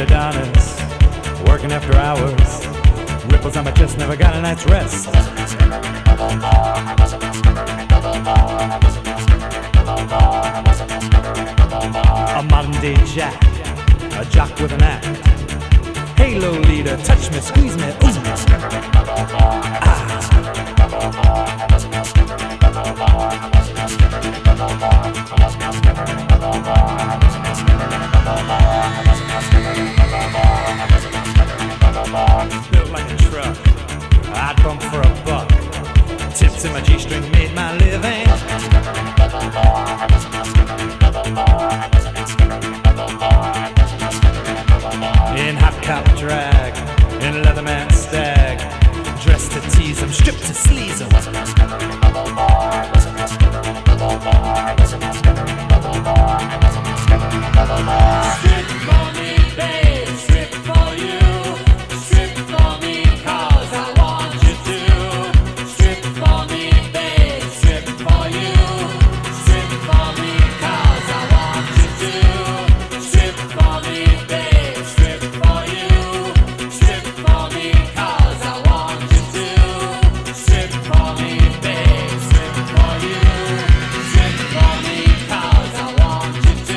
Adonis, working after hours. Ripples on my chest, never got a night's rest. A modern day jack, a jock with an act. Hey, Lolita, touch me, squeeze me, ooh. Built like a truck, I'd bump for a buck. Tips in my G-string made my living. In hot cop drag, in Leatherman stag, dressed to tease 'em, stripped to sleaze 'em. Strip for me, babe, strip for you. Strip for me, 'cause I want you to. Strip for me, babe, strip for you. Strip for me, 'cause I want you to. Strip for me, babe, strip for you. Strip for me, 'cause I want you to. Strip for me, babe, strip for you. Strip for me, 'cause I want you to.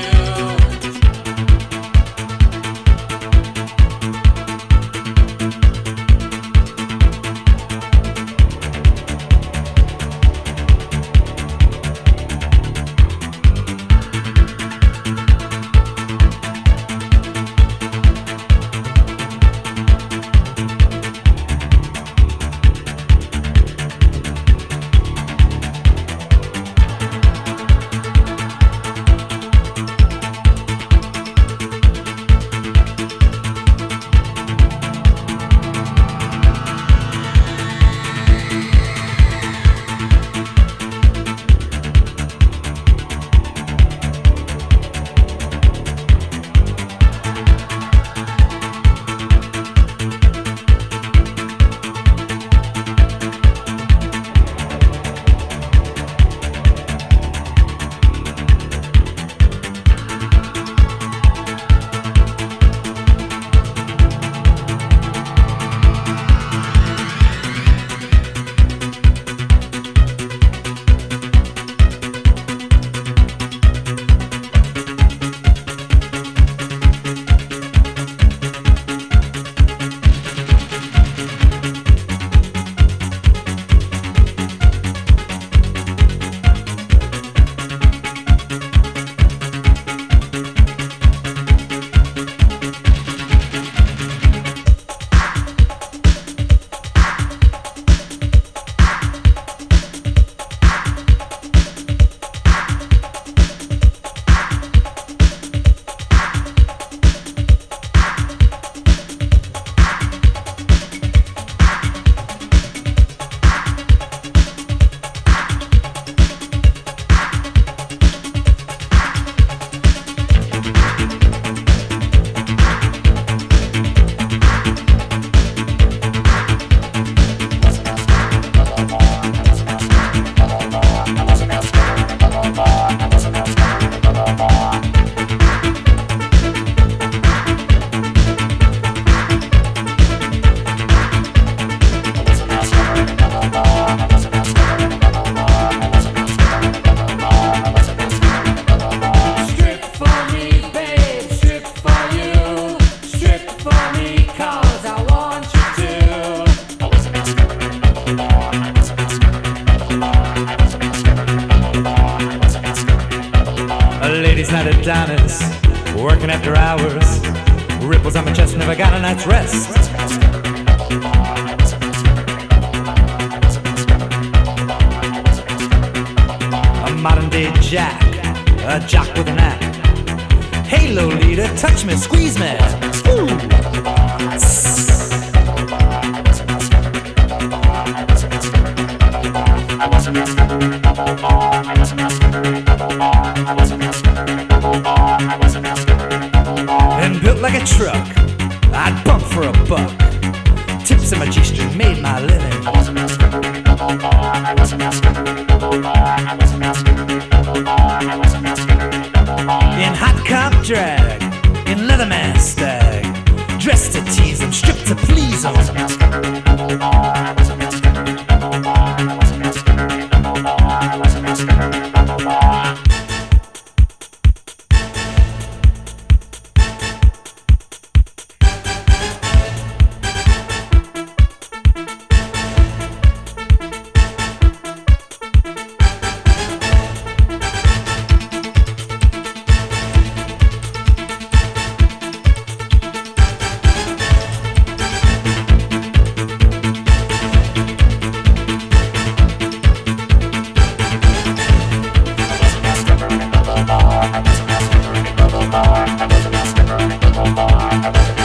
Ladies' night at Adonis, working after hours. Ripples on my chest, never got a night's rest. A modern day jack, a jock with an act. Hey Lolita, touch me, squeeze me. Ooh. And built like a truck, I'd bump for a buck. Tips in my G-string made my living. In hot cop drag, in leather mask, dressed to tease them, stripped to please them. Bar.